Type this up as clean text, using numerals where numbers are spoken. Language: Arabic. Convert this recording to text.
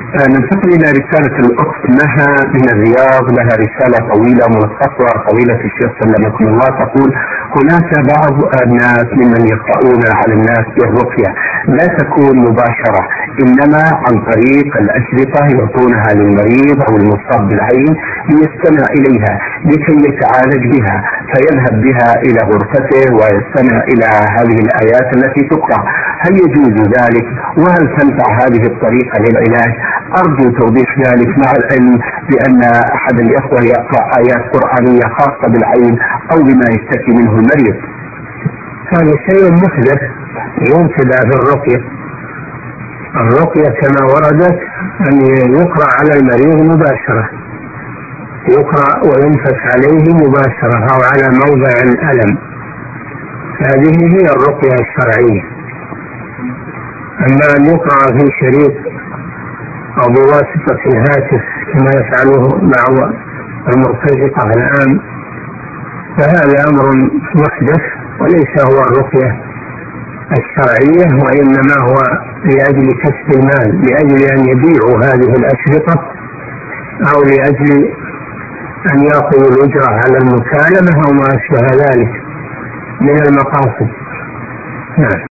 ننتقل إلى رسالة الأخت مها من الرياض، لها رسالة طويلة ملخصة طويلة الشيخ سلمكم الله. تقول: هناك بعض الناس ممن يقرؤون على الناس بالرقية لا تكون مباشرة، إنما عن طريق الأشرطة يعطونها للمريض أو المصاب بالعين ليستمع إليها لكي يتعالج بها، فيذهب بها إلى غرفته ويستمع إلى هذه الآيات التي تقرأ. هل يجوز ذلك؟ وهل تنفع هذه الطريقة للعلاج؟ أرجو توضيح ذلك، مع العلم بأن أحد الإخوة يقرأ آيات قرآنية خاصة بالعين أو بما يشتكي منه المريض. هذا شيء محدث يبتدأ في الرقية. الرقية كما وردت أن يقرأ على المريض مباشرة، يقرأ وينفث عليه مباشرة أو على موضع الألم، هذه هي الرقية الشرعية. أما أن يقرأ في شريط أو بواسطة الهاتف كما يفعله بعض المرتزقة الآن فهذا أمر محدث وليس هو الرقية الشرعية، وإنما هو لأجل كسب المال، لأجل أن يبيعوا هذه الأشرطة أو لأجل أن يأخذوا الأجرة على المكالمة أو ما أشبه ذلك من المقاصد. نعم.